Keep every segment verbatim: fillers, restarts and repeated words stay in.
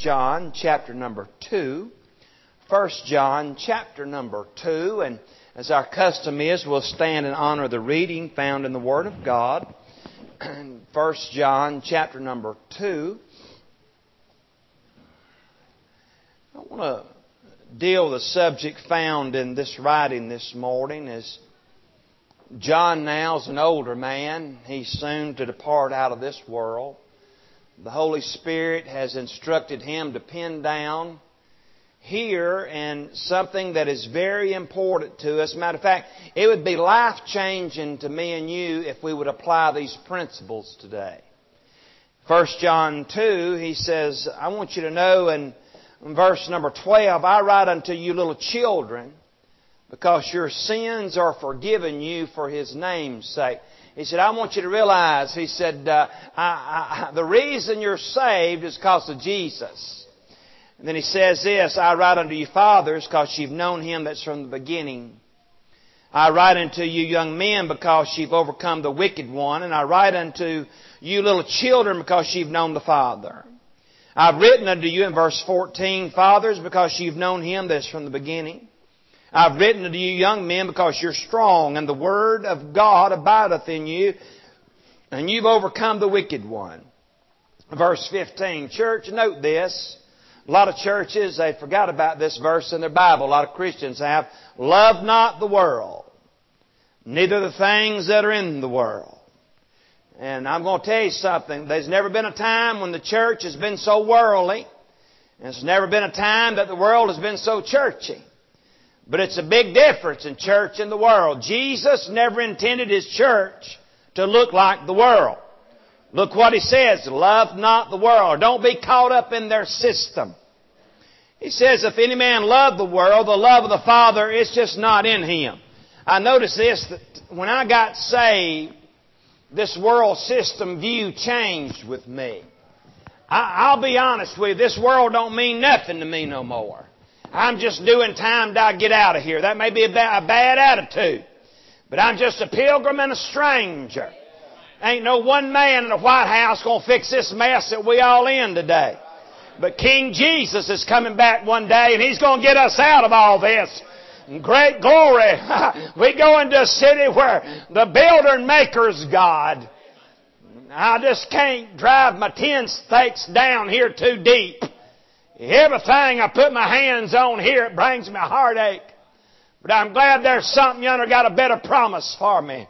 John chapter number two. First John chapter number two. And as our custom is, we'll stand and honor the reading found in the Word of God. First John chapter number two. I want to deal with a subject found in this writing this morning. As John now is an older man. He's soon to depart out of this world. The Holy Spirit has instructed him to pen down here and something that is very important to us. Matter of fact, it would be life-changing to me and you if we would apply these principles today. First John two, he says, I want you to know in verse number twelve, I write unto you little children, because your sins are forgiven you for His name's sake. He said, I want you to realize, he said, uh, I, I, the reason you're saved is because of Jesus. And then he says this, I write unto you fathers, because you've known Him that's from the beginning. I write unto you young men, because you've overcome the wicked one. And I write unto you little children, because you've known the Father. I've written unto you in verse fourteen, fathers, because you've known Him that's from the beginning. I've written unto you young men, because you're strong, and the Word of God abideth in you, and you've overcome the wicked one. Verse fifteen. Church, note this. A lot of churches, they forgot about this verse in their Bible. A lot of Christians have. Love not the world, neither the things that are in the world. And I'm going to tell you something. There's never been a time when the church has been so worldly. And there's never been a time that the world has been so churchy. But it's a big difference in church and the world. Jesus never intended His church to look like the world. Look what He says, love not the world. Don't be caught up in their system. He says, if any man love the world, the love of the Father is just not in him. I noticed this, that when I got saved, this world system view changed with me. I, I'll be honest with you, this world don't mean nothing to me no more. I'm just doing time till I get out of here. That may be a, ba- a bad attitude. But I'm just a pilgrim and a stranger. Ain't no one man in the White House going to fix this mess that we all in today. But King Jesus is coming back one day, and He's going to get us out of all this. Great glory. We go into a city where the builder and maker's God. I just can't drive my ten stakes down here too deep. Everything I put my hands on here, it brings me a heartache. But I'm glad there's something yonder got a better promise for me.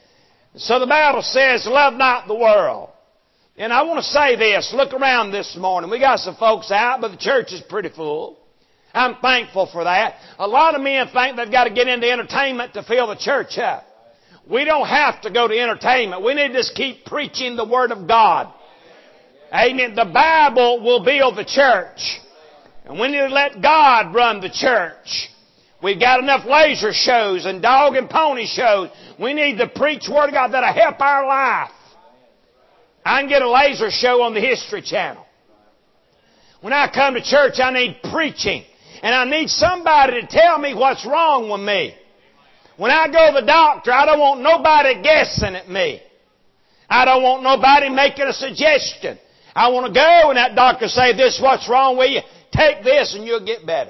So the Bible says, love not the world. And I want to say this. Look around this morning. We got some folks out, but the church is pretty full. I'm thankful for that. A lot of men think they've got to get into entertainment to fill the church up. We don't have to go to entertainment. We need to just keep preaching the Word of God. Amen. The Bible will build the church. And we need to let God run the church. We've got enough laser shows and dog and pony shows. We need to preach Word of God that'll help our life. I can get a laser show on the History Channel. When I come to church, I need preaching. And I need somebody to tell me what's wrong with me. When I go to the doctor, I don't want nobody guessing at me. I don't want nobody making a suggestion. I want to go and that doctor say, this is what's wrong with you. Take this and you'll get better.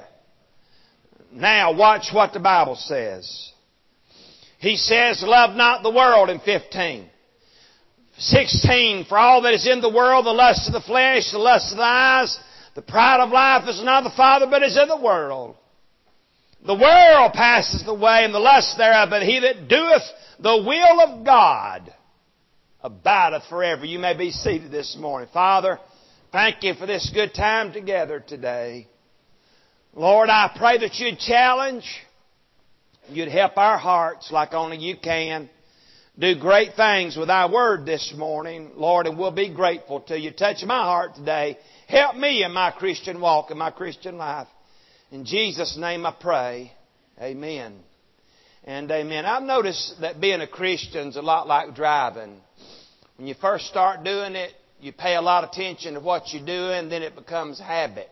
Now watch what the Bible says. He says, love not the world in fifteen. sixteen, for all that is in the world, the lust of the flesh, the lust of the eyes, the pride of life is not of the Father, but is in the world. The world passes away and the lust thereof, but he that doeth the will of God abideth forever. You may be seated this morning. Father, thank You for this good time together today. Lord, I pray that You'd challenge, You'd help our hearts like only You can. Do great things with Thy Word this morning, Lord, and we'll be grateful to You. Touch my heart today. Help me in my Christian walk, in my Christian life. In Jesus' name I pray. Amen. And amen. I've noticed that being a Christian's a lot like driving. When you first start doing it, you pay a lot of attention to what you're doing, then it becomes habit.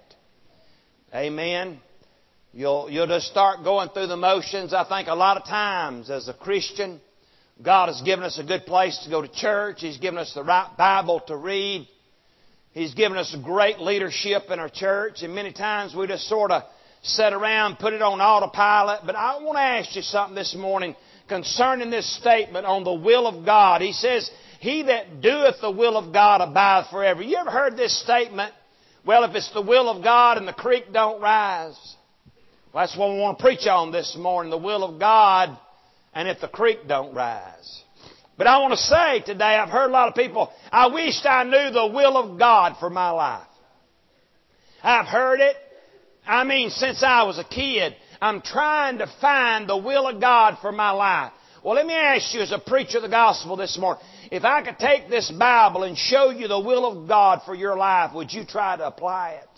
Amen. You'll, you'll just start going through the motions. I think a lot of times as a Christian, God has given us a good place to go to church. He's given us the right Bible to read. He's given us great leadership in our church, and many times we just sort of sit around, put it on autopilot. But I want to ask you something this morning concerning this statement on the will of God. He says, "He that doeth the will of God abideth forever." You ever heard this statement? Well, if it's the will of God and the creek don't rise. Well, that's what we want to preach on this morning, the will of God and if the creek don't rise. But I want to say today, I've heard a lot of people, I wished I knew the will of God for my life. I've heard it. I mean, since I was a kid, I'm trying to find the will of God for my life. Well, let me ask you as a preacher of the gospel this morning, if I could take this Bible and show you the will of God for your life, would you try to apply it?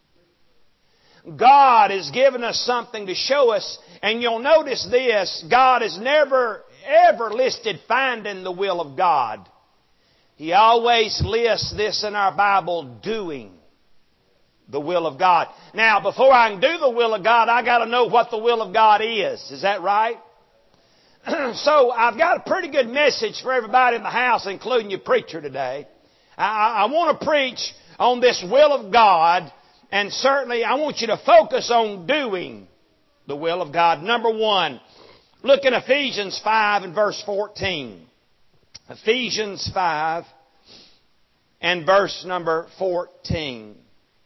God has given us something to show us, and you'll notice this, God has never, ever listed finding the will of God. He always lists this in our Bible, doing the will of God. Now, before I can do the will of God, I got to know what the will of God is. Is that right? So I've got a pretty good message for everybody in the house, including your preacher today. I, I want to preach on this will of God, and certainly I want you to focus on doing the will of God. Number one, look in Ephesians five and verse fourteen. Ephesians five and verse number fourteen.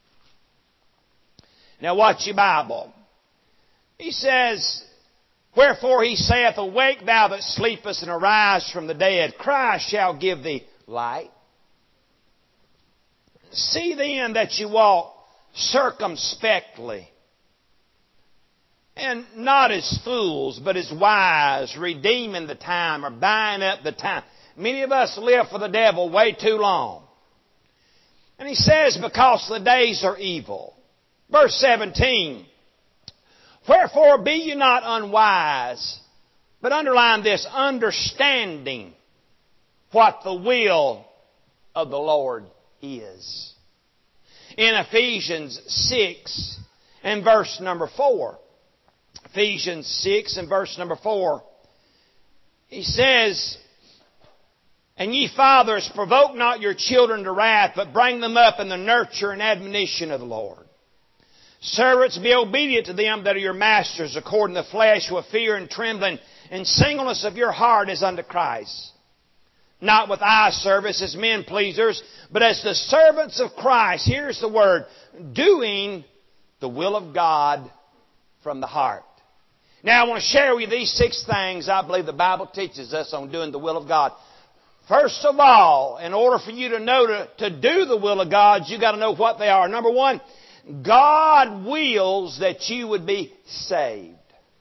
Now watch your Bible. He says, "Wherefore he saith, Awake thou that sleepest, and arise from the dead. Christ shall give thee light. See then that you walk circumspectly, and not as fools, but as wise, redeeming the time," or buying up the time. Many of us live for the devil way too long. And he says, because the days are evil. Verse seventeen, "Wherefore be ye not unwise," but underline this, understanding what the will of the Lord is. In Ephesians six and verse number four, Ephesians six and verse number four, he says, "And ye fathers, provoke not your children to wrath, but bring them up in the nurture and admonition of the Lord. Servants, be obedient to them that are your masters, according to the flesh, with fear and trembling, and singleness of your heart as unto Christ. Not with eye service as men pleasers, but as the servants of Christ." Here's the word, doing the will of God from the heart. Now I want to share with you these six things I believe the Bible teaches us on doing the will of God. First of all, in order for you to know to, to do the will of God, you've got to know what they are. Number one, God wills that you would be saved.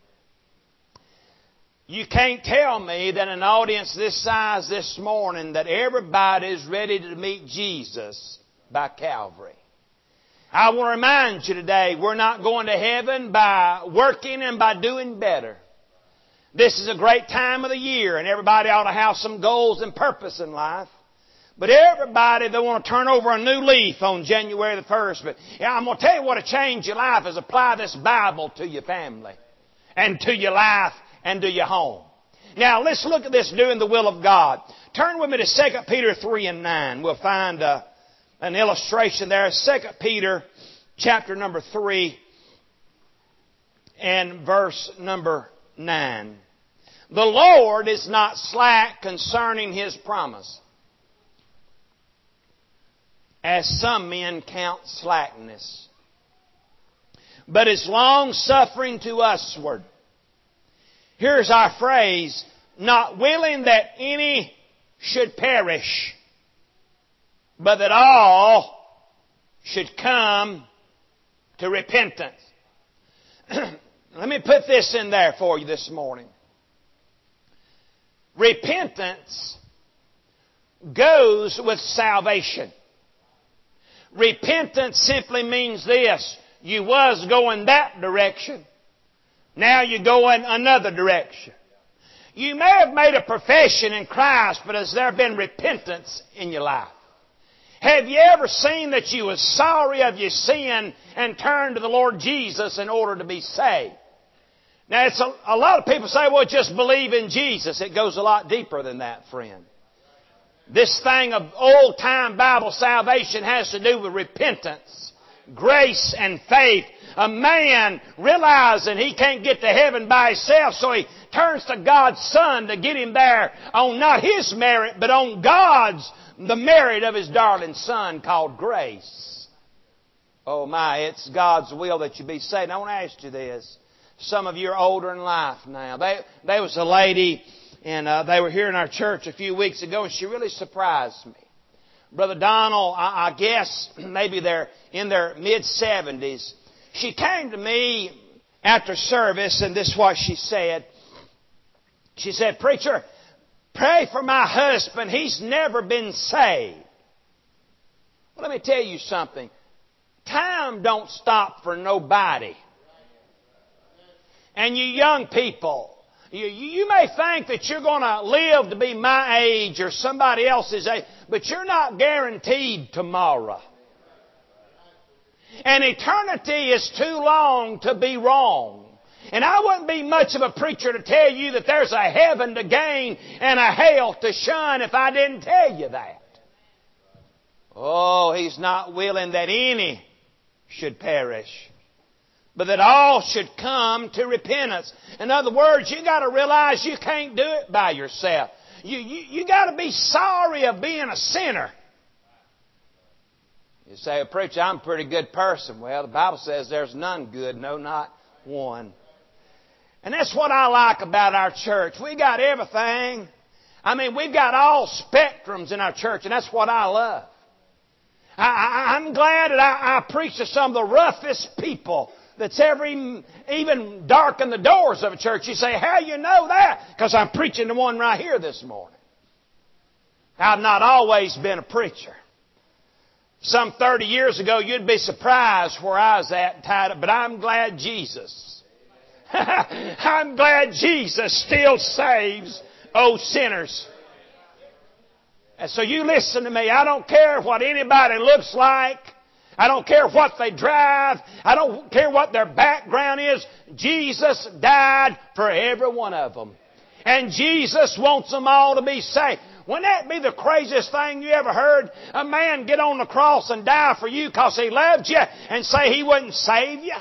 You can't tell me that an audience this size this morning that everybody is ready to meet Jesus by Calvary. I want to remind you today, we're not going to heaven by working and by doing better. This is a great time of the year, and everybody ought to have some goals and purpose in life. But everybody, they want to turn over a new leaf on January the first. But yeah, I'm going to tell you what to change your life is apply this Bible to your family and to your life and to your home. Now, let's look at this doing the will of God. Turn with me to Second Peter three and nine. We'll find uh, an illustration there. Second Peter chapter number three and verse number nine. "The Lord is not slack concerning His promise, as some men count slackness, but is long-suffering to usward." Here's our phrase, "not willing that any should perish, but that all should come to repentance." Let me put this in there for you this morning. Repentance goes with salvation. Repentance simply means this: you was going that direction, now you're going another direction. You may have made a profession in Christ, but has there been repentance in your life? Have you ever seen that you was sorry of your sin and turned to the Lord Jesus in order to be saved? Now, it's a, a lot of people say, well, just believe in Jesus. It goes a lot deeper than that, friend. This thing of old-time Bible salvation has to do with repentance, grace, and faith. A man realizing he can't get to heaven by himself, so he turns to God's Son to get him there on not his merit, but on God's, the merit of His darling Son called grace. Oh my, it's God's will that you be saved. I want to ask you this. Some of you are older in life now. They, there was a lady, and uh, they were here in our church a few weeks ago, and she really surprised me. Brother Donald, I, I guess maybe they're in their mid-seventies. She came to me after service, and this is what she said. She said, "Preacher, pray for my husband. He's never been saved." Well, let me tell you something. Time don't stop for nobody. And you young people, you, you may think that you're going to live to be my age or somebody else's age, but you're not guaranteed tomorrow. And eternity is too long to be wrong. And I wouldn't be much of a preacher to tell you that there's a heaven to gain and a hell to shun if I didn't tell you that. Oh, He's not willing that any should perish, but that all should come to repentance. In other words, you got to realize you can't do it by yourself. You, you, you got to be sorry of being a sinner. You say, "Well, preacher, I'm a pretty good person." Well, the Bible says there's none good, no, not one. And that's what I like about our church. We got everything. I mean, we've got all spectrums in our church, and that's what I love. I, I, I'm glad that I, I preach to some of the roughest people that's ever even, even darkened the doors of a church. You say, "How you know that?" Because I'm preaching to one right here this morning. I've not always been a preacher. Some thirty years ago, you'd be surprised where I was at and tied up. But I'm glad Jesus. I'm glad Jesus still saves old sinners. And so you listen to me. I don't care what anybody looks like. I don't care what they drive. I don't care what their background is. Jesus died for every one of them. And Jesus wants them all to be saved. Wouldn't that be the craziest thing you ever heard? A man get on the cross and die for you because He loved you and say He wouldn't save you?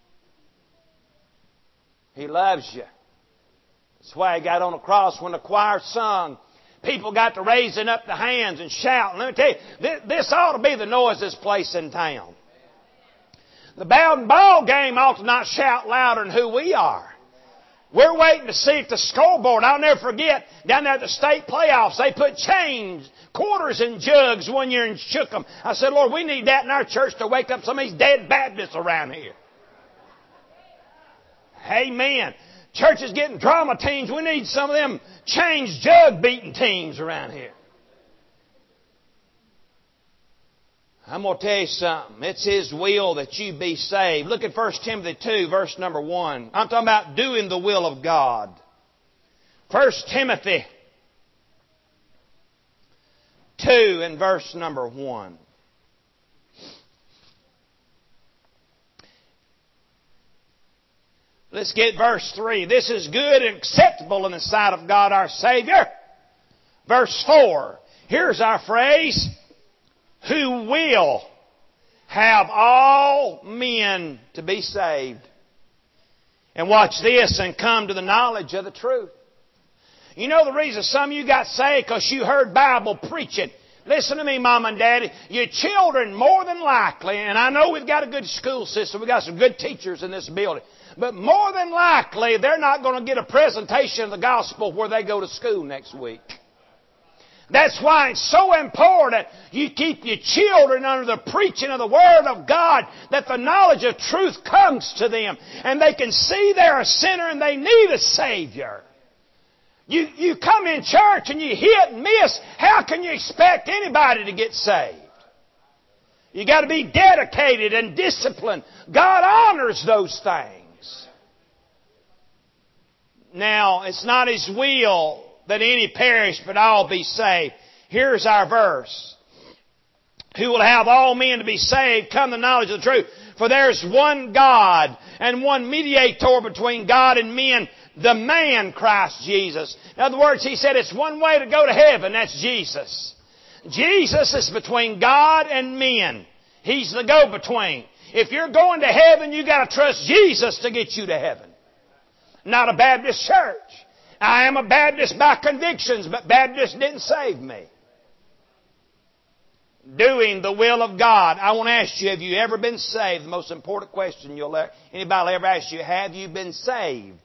He loves you. That's why He got on the cross. When the choir sung, people got to raising up the hands and shout. And let me tell you, this ought to be the noisiest place in town. The Bowden ball game ought to not shout louder than who we are. We're waiting to see if the scoreboard. I'll never forget, down there at the state playoffs, they put change, quarters in jugs one year and shook them. I said, "Lord, we need that in our church to wake up some of these dead Baptists around here." Amen. Church is getting drama teams. We need some of them change jug beating teams around here. I'm going to tell you something. It's His will that you be saved. Look at First Timothy two, verse number one. I'm talking about doing the will of God. First Timothy two and verse number one. Let's get verse three. "This is good and acceptable in the sight of God our Savior." Verse four. Here's our phrase. "Who will have all men to be saved." And watch this, "and come to the knowledge of the truth." You know the reason some of you got saved? Because you heard Bible preaching. Listen to me, Mom and Daddy. Your children, more than likely, and I know we've got a good school system. We've got some good teachers in this building. But more than likely, they're not going to get a presentation of the gospel where they go to school next week. That's why it's so important you keep your children under the preaching of the Word of God, that the knowledge of truth comes to them and they can see they're a sinner and they need a Savior. You, you come in church and you hit and miss. How can you expect anybody to get saved? You got to be dedicated and disciplined. God honors those things. Now, it's not His will that any perish, but all be saved. Here's our verse. "Who will have all men to be saved, come to the knowledge of the truth. For there's one God, and one mediator between God and men, the man Christ Jesus." In other words, He said it's one way to go to heaven, that's Jesus. Jesus is between God and men. He's the go-between. If you're going to heaven, you got to trust Jesus to get you to heaven. Not a Baptist church. I am a Baptist by convictions, but Baptist didn't save me. Doing the will of God. I want to ask you, have you ever been saved? The most important question you'll ever, anybody will ever ask you, have you been saved?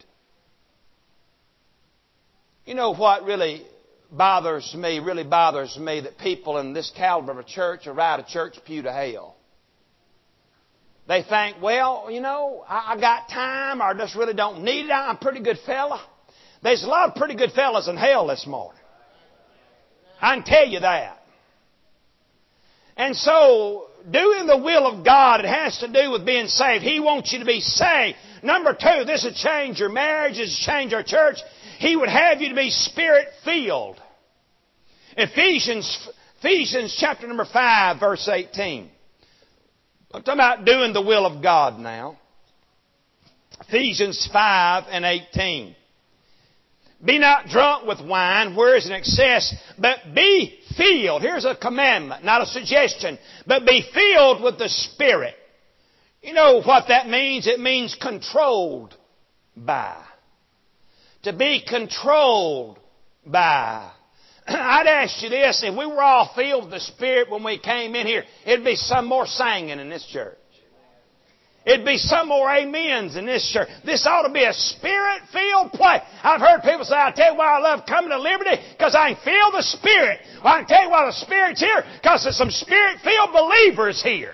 You know what really bothers me, really bothers me, that people in this caliber of a church will ride a church pew to hell. They think, well, you know, I, I got time, or I just really don't need it. I'm a pretty good fella. There's a lot of pretty good fellas in hell this morning. I can tell you that. And so, doing the will of God, it has to do with being saved. He wants you to be saved. Number two, this will change your marriage, this will change our church. He would have you to be Spirit-filled. Ephesians, Ephesians chapter number five, verse eighteen. I'm talking about doing the will of God now. Ephesians five and eighteen. Be not drunk with wine, where is an excess, but be filled. Here's a commandment, not a suggestion. But be filled with the Spirit. You know what that means? It means controlled by. To be controlled by. I'd ask you this, if we were all filled with the Spirit when we came in here, it'd be some more singing in this church. It'd be some more amens in this church. This ought to be a Spirit-filled place. I've heard people say, I'll tell you why I love coming to Liberty, because I can feel the Spirit. Well, I can tell you why the Spirit's here, because there's some Spirit-filled believers here.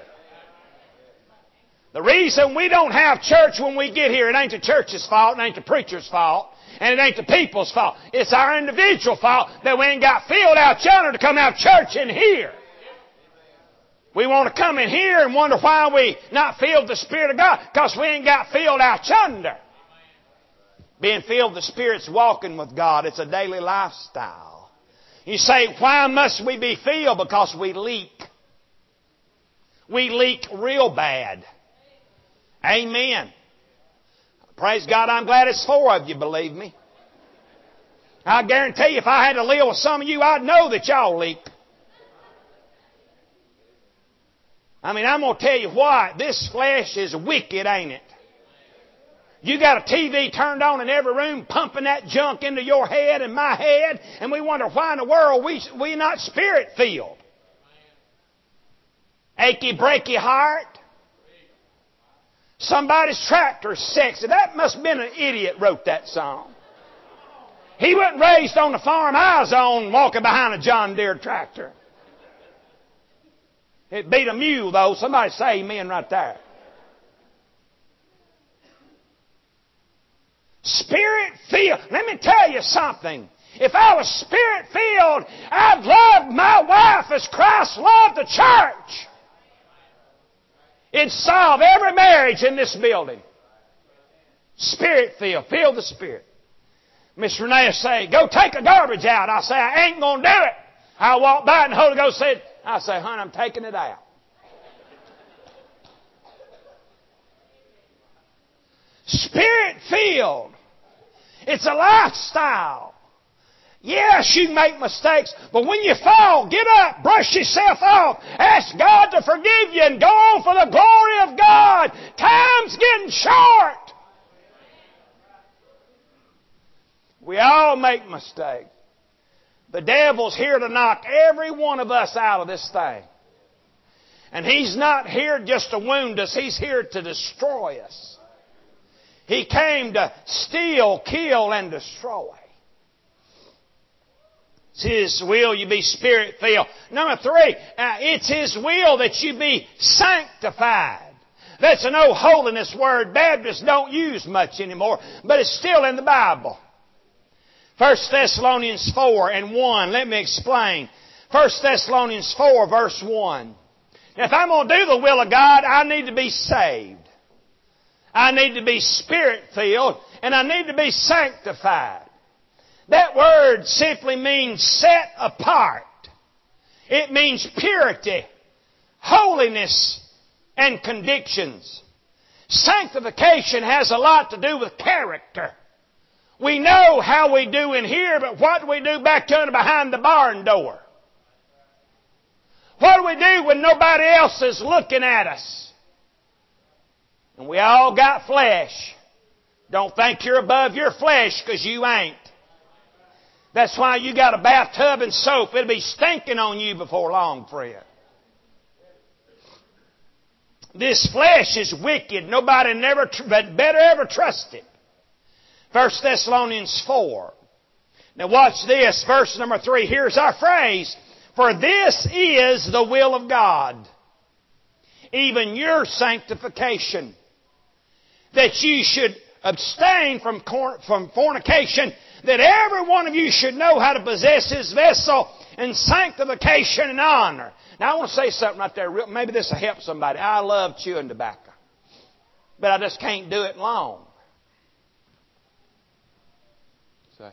The reason we don't have church when we get here, it ain't the church's fault, it ain't the preacher's fault, and it ain't the people's fault. It's our individual fault that we ain't got filled out yonder to come have church in here. We want to come in here and wonder why we not filled with the Spirit of God, because we ain't got filled out yonder. Being filled with the Spirit's walking with God. It's a daily lifestyle. You say, why must we be filled? Because we leak. We leak real bad. Amen. Praise God, I'm glad it's four of you, believe me. I guarantee you, if I had to live with some of you, I'd know that y'all leak. I mean, I'm going to tell you what, this flesh is wicked, ain't it? You got a T V turned on in every room, pumping that junk into your head and my head, and we wonder why in the world we we not Spirit-filled. Achy, breaky heart. Somebody's tractor's sexy. That must have been an idiot wrote that song. He wasn't raised on the farm I was on, walking behind a John Deere tractor. It beat a mule, though. Somebody say amen right there. Spirit-filled. Let me tell you something. If I was Spirit-filled, I'd love my wife as Christ loved the church. It'd solve every marriage in this building. Spirit-filled. Filled with the Spirit. Miss Renee will say, go take the garbage out. I'll say, I ain't going to do it. I'll walk by and the Holy Ghost said, I say, honey, I'm taking it out. Spirit-filled. It's a lifestyle. Yes, you make mistakes, but when you fall, get up, brush yourself off, ask God to forgive you, and go on for the glory of God. Time's getting short. We all make mistakes. The devil's here to knock every one of us out of this thing. And he's not here just to wound us. He's here to destroy us. He came to steal, kill, and destroy. It's His will you be Spirit-filled. Number three, uh, it's His will that you be sanctified. That's an old holiness word Baptists don't use much anymore, but it's still in the Bible. First Thessalonians four and one. Let me explain. First Thessalonians four verse one. Now, if I'm going to do the will of God, I need to be saved. I need to be Spirit-filled, and I need to be sanctified. That word simply means set apart. It means purity, holiness, and convictions. Sanctification has a lot to do with character. We know how we do in here, but what do we do back yonder behind the barn door? What do we do when nobody else is looking at us? And we all got flesh. Don't think you're above your flesh, because you ain't. That's why you got a bathtub and soap. It'll be stinking on you before long, friend. This flesh is wicked. Nobody never but better ever trust it. First Thessalonians four. Now watch this, verse number three. Here's our phrase. For this is the will of God, even your sanctification, that you should abstain from, from fornication, that every one of you should know how to possess his vessel in sanctification and honor. Now I want to say something right there. Maybe this will help somebody. I love chewing tobacco, but I just can't do it long. Say.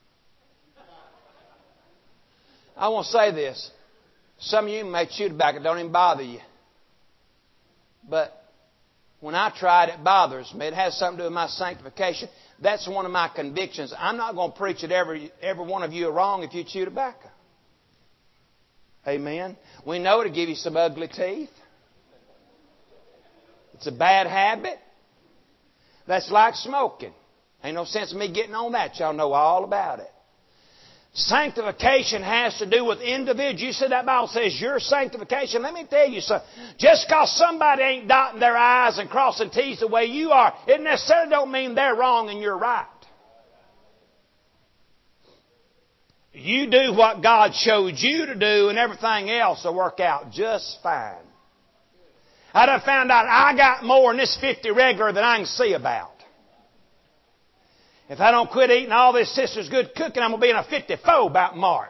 I want to say this. Some of you may chew tobacco, don't even bother you. But when I try it, it bothers me. It has something to do with my sanctification. That's one of my convictions. I'm not going to preach that every, every one of you are wrong if you chew tobacco. Amen. We know it'll give you some ugly teeth. It's a bad habit. That's like smoking. Ain't no sense in me getting on that. Y'all know all about it. Sanctification has to do with individuals. You said that Bible says your sanctification. Let me tell you something. Just because somebody ain't dotting their I's and crossing T's the way you are, it necessarily don't mean they're wrong and you're right. You do what God showed you to do and everything else will work out just fine. I done found out I got more in this fifty regular than I can see about. If I don't quit eating all this sister's good cooking, I'm going to be in a fifty-four about March.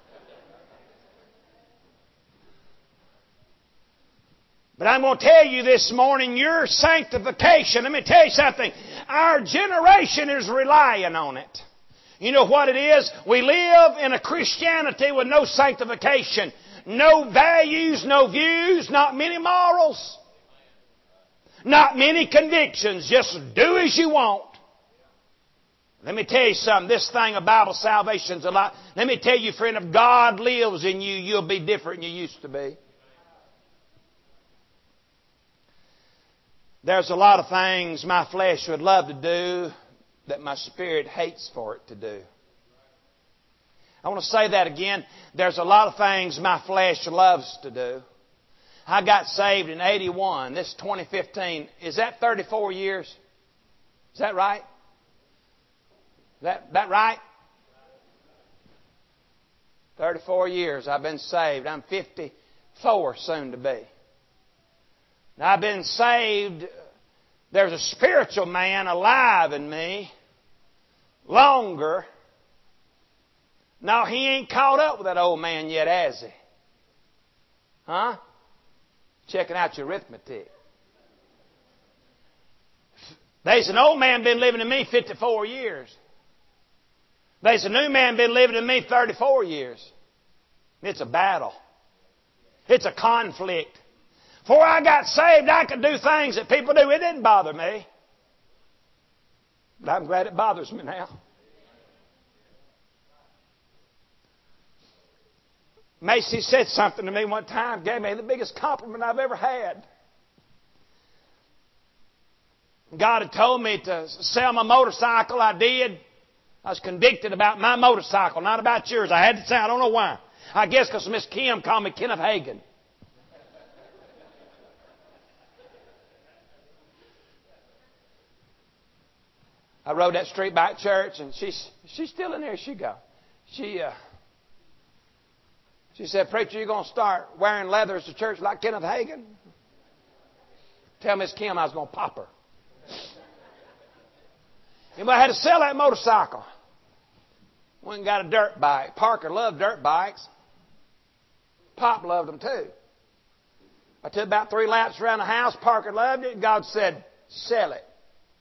But I'm going to tell you this morning, your sanctification, let me tell you something. Our generation is relying on it. You know what it is? We live in a Christianity with no sanctification, no values, no views, not many morals, not many convictions. Just do as you want. Let me tell you something. This thing of Bible salvation is a lot. Let me tell you, friend, if God lives in you, you'll be different than you used to be. There's a lot of things my flesh would love to do that my spirit hates for it to do. I want to say that again. There's a lot of things my flesh loves to do. I got saved in eighty-one. This is twenty fifteen. Is that thirty-four years? Is that right? Is that, that right? thirty-four years I've been saved. I'm fifty-four soon to be. Now I've been saved. There's a spiritual man alive in me longer. No, he ain't caught up with that old man yet, has he? Huh? Checking out your arithmetic. There's an old man been living in me fifty-four years. There's a new man been living in me thirty-four years. It's a battle. It's a conflict. Before I got saved, I could do things that people do. It didn't bother me. But I'm glad it bothers me now. Macy said something to me one time, gave me the biggest compliment I've ever had. God had told me to sell my motorcycle. I did. I was convicted about my motorcycle, not about yours. I had to say, I don't know why. I guess because Miss Kim called me Kenneth Hagin. I rode that street by church, and she's she's still in there. She go. She uh, she said, "Preacher, you going to start wearing leathers to church like Kenneth Hagin?" Tell Miss Kim I was going to pop her. Anybody had to sell that motorcycle? Went and got a dirt bike. Parker loved dirt bikes. Pop loved them too. I took about three laps around the house. Parker loved it. And God said, "Sell it."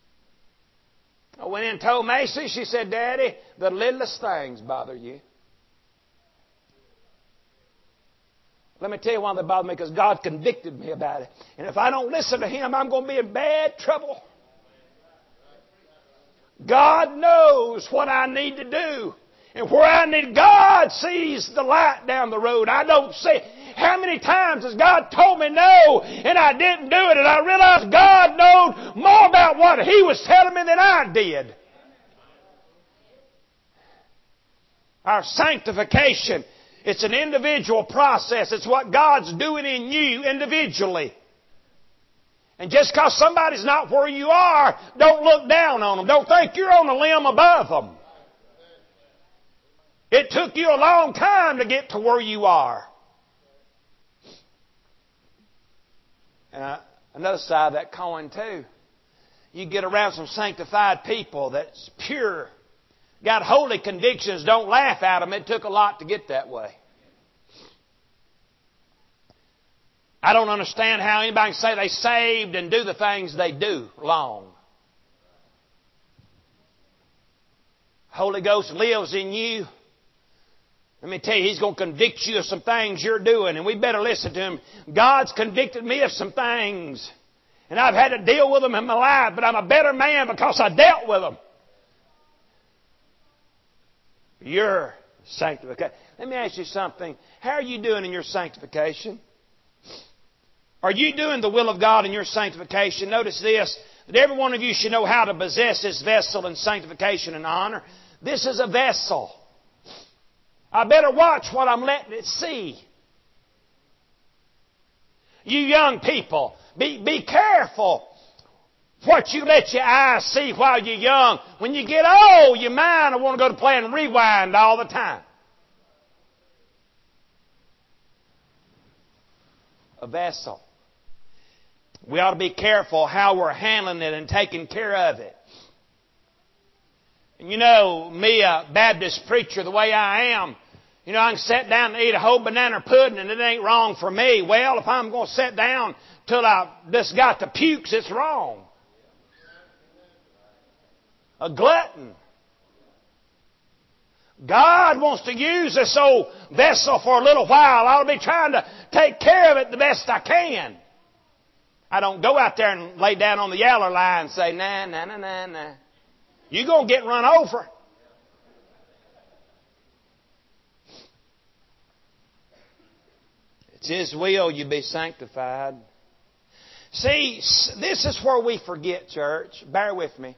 I went in and told Macy. She said, "Daddy, the littlest things bother you." Let me tell you why they bother me, because God convicted me about it. And if I don't listen to Him, I'm going to be in bad trouble. God knows what I need to do. And where I need, God sees the light down the road. I don't see it. How many times has God told me no and I didn't do it, and I realized God knowed more about what He was telling me than I did? Our sanctification, it's an individual process. It's what God's doing in you individually. And just because somebody's not where you are, don't look down on them. Don't think you're on a limb above them. It took you a long time to get to where you are. And uh, another side of that coin too. You get around some sanctified people that's pure, got holy convictions, don't laugh at them. It took a lot to get that way. I don't understand how anybody can say they saved and do the things they do long. Holy Ghost lives in you. Let me tell you, He's going to convict you of some things you're doing, and we better listen to Him. God's convicted me of some things, and I've had to deal with them in my life, but I'm a better man because I dealt with them. Your sanctification. Let me ask you something. How are you doing in your sanctification? Are you doing the will of God in your sanctification? Notice this, that every one of you should know how to possess this vessel in sanctification and honor. This is a vessel. I better watch what I'm letting it see. You young people, be, be careful what you let your eyes see while you're young. When you get old, your mind will want to go to play and rewind all the time. A vessel. We ought to be careful how we're handling it and taking care of it. And you know, me, a Baptist preacher, the way I am, you know, I can sit down and eat a whole banana pudding and it ain't wrong for me. Well, if I'm going to sit down till I just got the pukes, it's wrong. A glutton. God wants to use this old vessel for a little while. I'll be trying to take care of it the best I can. I don't go out there and lay down on the yaller line and say, nah, nah, nah, nah, nah. You're going to get run over. It's His will you be sanctified. See, this is where we forget, church. Bear with me.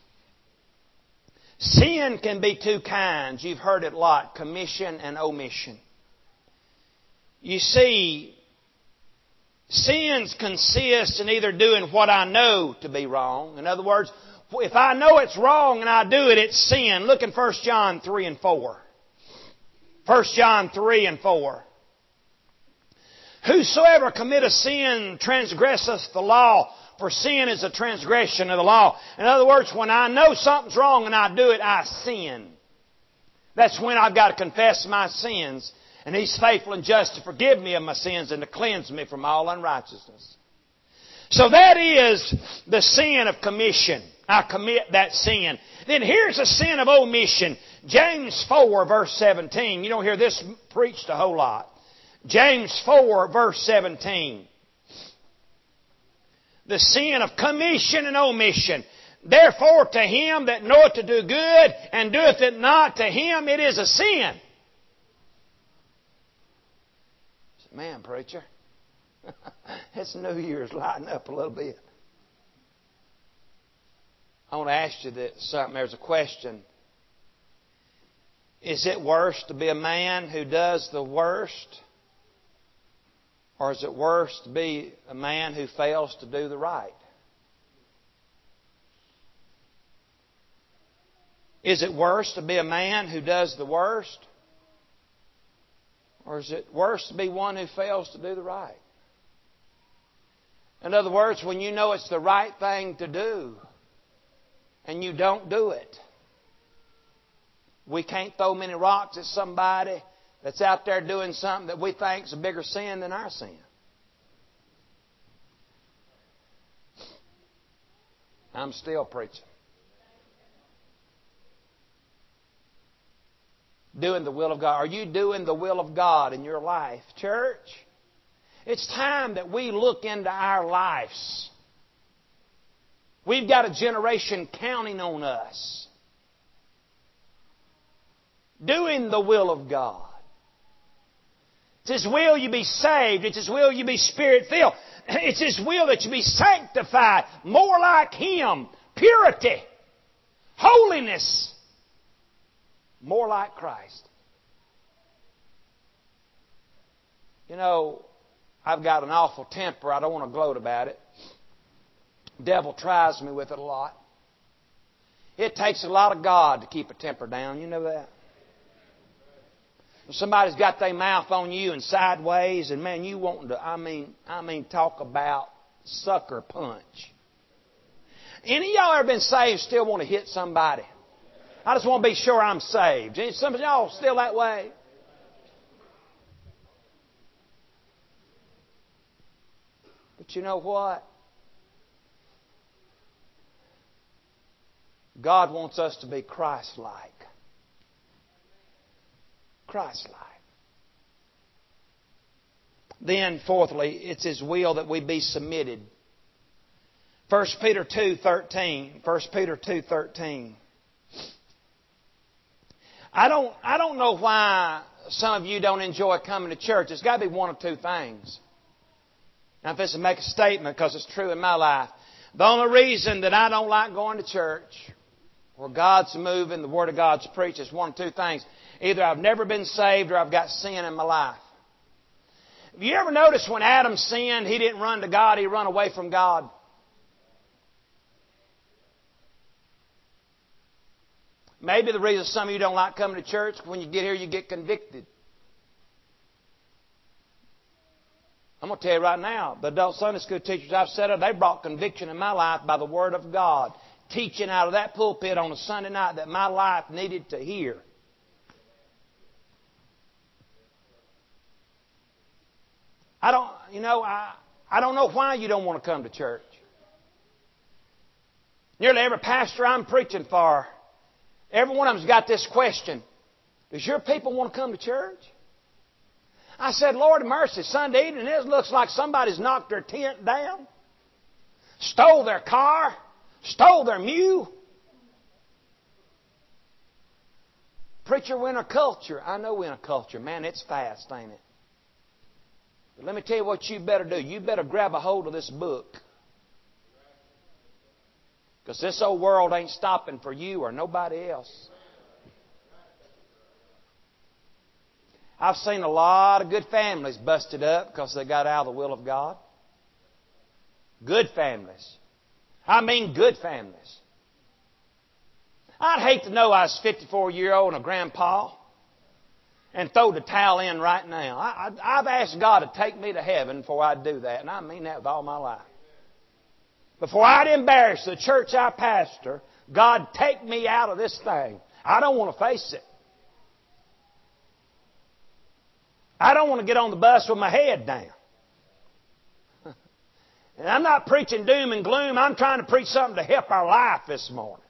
Sin can be two kinds. You've heard it a lot. Commission and omission. You see, sins consist in either doing what I know to be wrong. In other words, if I know it's wrong and I do it, it's sin. Look in First John three and four. First John three and four. Whosoever committeth sin transgresseth the law, for sin is a transgression of the law. In other words, when I know something's wrong and I do it, I sin. That's when I've got to confess my sins. And He's faithful and just to forgive me of my sins and to cleanse me from all unrighteousness. So that is the sin of commission. I commit that sin. Then here's the sin of omission. James four verse seventeen. You don't hear this preached a whole lot. James four verse seventeen. The sin of commission and omission. Therefore to him that knoweth to do good and doeth it not, to him it is a sin. Man, preacher, it's New Year's, lighten up a little bit. I want to ask you that something. There's a question. Is it worse to be a man who does the worst? Or is it worse to be a man who fails to do the right? Is it worse to be a man who does the worst? Or is it worse to be one who fails to do the right? In other words, when you know it's the right thing to do and you don't do it. We can't throw many rocks at somebody that's out there doing something that we think is a bigger sin than our sin. I'm still preaching. Doing the will of God. Are you doing the will of God in your life, church? It's time that we look into our lives. We've got a generation counting on us. Doing the will of God. It's His will you be saved. It's His will you be Spirit-filled. It's His will that you be sanctified, more like Him, purity, holiness, more like Christ. You know, I've got an awful temper. I don't want to gloat about it. The devil tries me with it a lot. It takes a lot of God to keep a temper down. You know that? When somebody's got their mouth on you and sideways, and man, you wanting to, I mean, I mean, talk about sucker punch. Any of y'all ever been saved still want to hit somebody? I just want to be sure I'm saved. Some of y'all still that way? But you know what? God wants us to be Christ-like. Christ-like. Then, fourthly, it's His will that we be submitted. First Peter two thirteen. First Peter two thirteen. I don't, I don't know why some of you don't enjoy coming to church. It's got to be one of two things. Now, if this is to make a statement, because it's true in my life. The only reason that I don't like going to church, where God's moving, the Word of God's preached, is one of two things. Either I've never been saved or I've got sin in my life. Have you ever noticed when Adam sinned, he didn't run to God, he ran away from God? Maybe the reason some of you don't like coming to church, when you get here, you get convicted. I'm going to tell you right now, the adult Sunday school teachers I've set up, they brought conviction in my life by the Word of God. Teaching out of that pulpit on a Sunday night that my life needed to hear. I don't, you know, I, I don't know why you don't want to come to church. Nearly every pastor I'm preaching for, every one of them's got this question. Does your people want to come to church? I said, Lord have mercy, Sunday evening, it looks like somebody's knocked their tent down, stole their car, stole their mule. Preacher, we're in a culture. I know we're in a culture. Man, it's fast, ain't it? But let me tell you what you better do. You better grab a hold of this book. Because this old world ain't stopping for you or nobody else. I've seen a lot of good families busted up because they got out of the will of God. Good families. I mean good families. I'd hate to know I was a fifty-four-year-old and a grandpa and throw the towel in right now. I, I, I've asked God to take me to heaven before I do that, and I mean that with all my life. Before I'd embarrass the church I pastor, God, take me out of this thing. I don't want to face it. I don't want to get on the bus with my head down. And I'm not preaching doom and gloom. I'm trying to preach something to help our life this morning.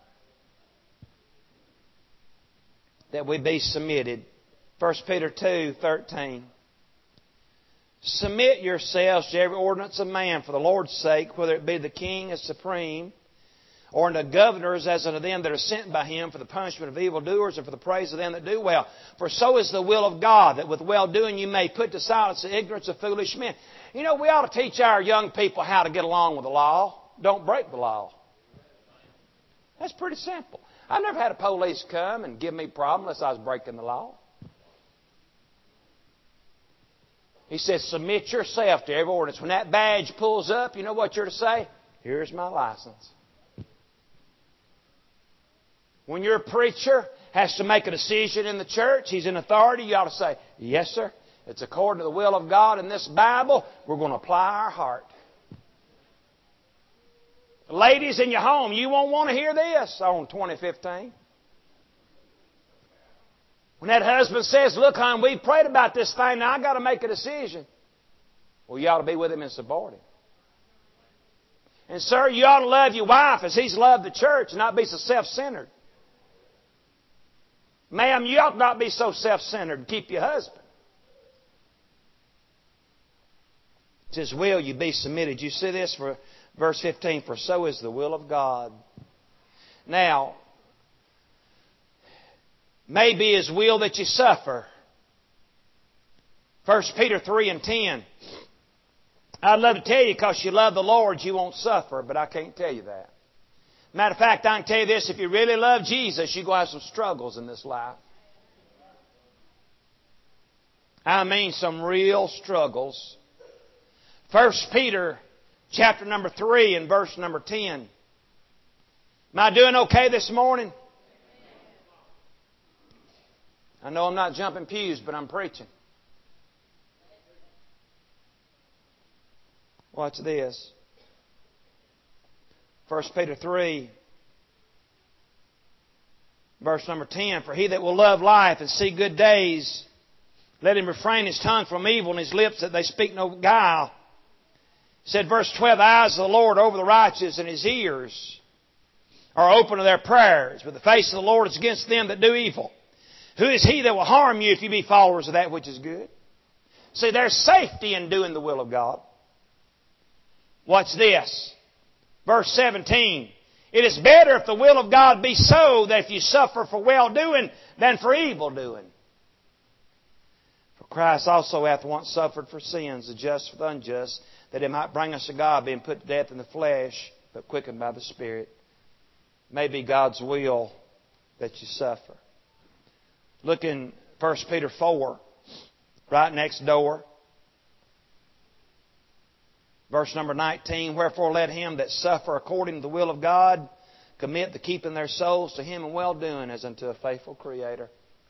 That we be submitted. First Peter two thirteen. Submit yourselves to every ordinance of man for the Lord's sake, whether it be the king as supreme, or unto governors as unto them that are sent by him for the punishment of evildoers and for the praise of them that do well. For so is the will of God, that with well-doing you may put to silence the ignorance of foolish men. You know, we ought to teach our young people how to get along with the law. Don't break the law. That's pretty simple. I've never had a police come and give me a problem unless I was breaking the law. He says, submit yourself to every ordinance. When that badge pulls up, you know what you're to say? Here's my license. When your preacher has to make a decision in the church, he's in authority, you ought to say, yes, sir, it's according to the will of God in this Bible. We're going to apply our heart. Ladies in your home, you won't want to hear this on twenty fifteen. When that husband says, look, hon, we've prayed about this thing, now I've got to make a decision. Well, you ought to be with him and support him. And, sir, you ought to love your wife as he's loved the church and not be so self-centered. Ma'am, you ought not be so self-centered and keep your husband. It's His will you be submitted. You see this for verse fifteen, for so is the will of God. Now, may be His will that you suffer. First Peter three and ten. I'd love to tell you because you love the Lord you won't suffer, but I can't tell you that. Matter of fact, I can tell you this, if you really love Jesus, you're going to have some struggles in this life. I mean some real struggles. First Peter chapter number three and verse number ten. Am I doing okay this morning? I know I'm not jumping pews, but I'm preaching. Watch this. First Peter three, verse number ten. For he that will love life and see good days, let him refrain his tongue from evil and his lips that they speak no guile. Said verse twelve, the eyes of the Lord are over the righteous, and His ears are open to their prayers. But the face of the Lord is against them that do evil. Who is he that will harm you if you be followers of that which is good? See, there's safety in doing the will of God. Watch this. Verse seventeen. It is better if the will of God be so that if you suffer for well-doing than for evil-doing. For Christ also hath once suffered for sins, the just for the unjust, that He might bring us to God, being put to death in the flesh, but quickened by the Spirit. It may be God's will that you suffer. Look in First Peter four, right next door. Verse number nineteen, wherefore let him that suffer according to the will of God commit the keeping their souls to Him in well-doing as unto a faithful Creator.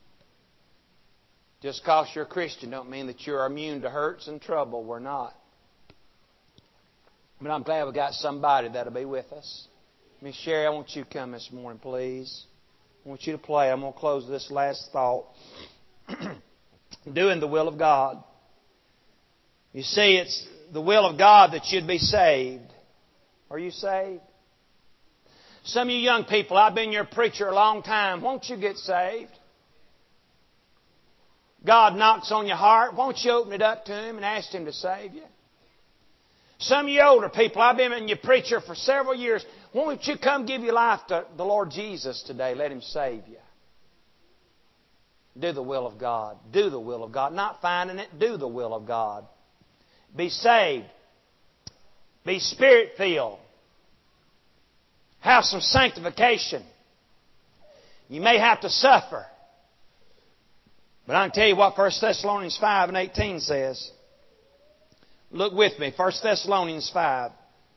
Just because you're a Christian don't mean that you're immune to hurts and trouble. We're not. But I'm glad we got somebody that'll be with us. Miss Sherry, I want you to come this morning, please. I want you to play. I'm going to close this last thought. Doing the will of God. You see, it's the will of God that you'd be saved. Are you saved? Some of you young people, I've been your preacher a long time. Won't you get saved? God knocks on your heart. Won't you open it up to Him and ask Him to save you? Some of you older people, I've been your preacher for several years. Won't you come give your life to the Lord Jesus today? Let Him save you. Do the will of God. Do the will of God. Not finding it, do the will of God. Be saved. Be Spirit-filled. Have some sanctification. You may have to suffer. But I can tell you what First Thessalonians five and eighteen says. Look with me. First Thessalonians five.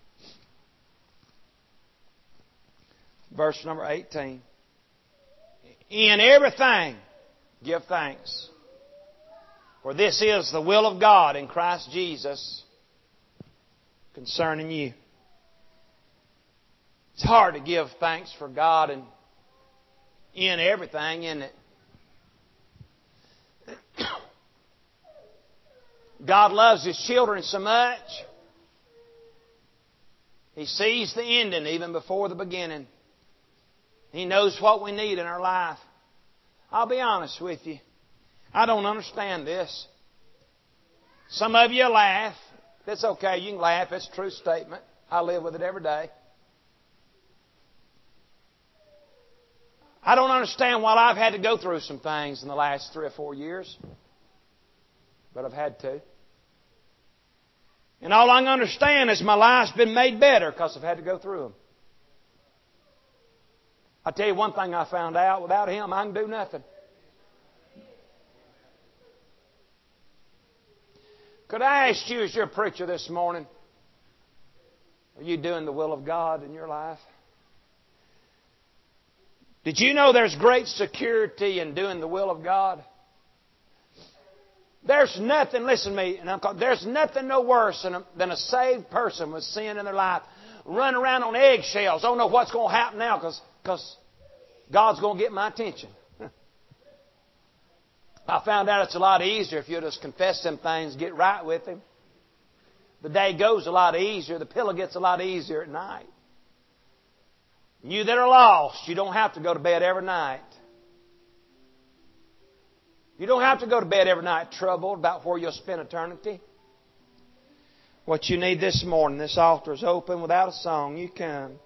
Verse number eighteen. In everything, give thanks. For this is the will of God in Christ Jesus concerning you. It's hard to give thanks for God and in everything, isn't it? God loves His children so much. He sees the ending even before the beginning. He knows what we need in our life. I'll be honest with you. I don't understand this. Some of you laugh. That's okay. You can laugh. It's a true statement. I live with it every day. I don't understand why I've had to go through some things in the last three or four years. But I've had to. And all I can understand is my life's been made better because I've had to go through them. I'll tell you one thing I found out. Without Him, I can do nothing. Could I ask you as your preacher this morning, are you doing the will of God in your life? Did you know there's great security in doing the will of God? There's nothing, listen to me, and I'm called, there's nothing no worse than a, than a saved person with sin in their life running around on eggshells. I don't know what's going to happen now because because God's going to get my attention. I found out it's a lot easier if you just confess them things, get right with Him. The day goes a lot easier. The pillow gets a lot easier at night. You that are lost, you don't have to go to bed every night. You don't have to go to bed every night troubled about where you'll spend eternity. What you need this morning, this altar is open without a song. You come.